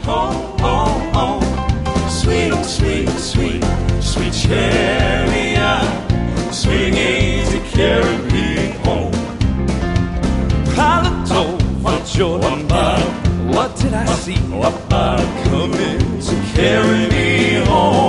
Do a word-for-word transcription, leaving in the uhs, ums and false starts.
home, home, home. Sweet, sweet, sweet, sweet chariot, swinging to carry me home. Pilot for Jordan, what did I see? Coming to carry me home.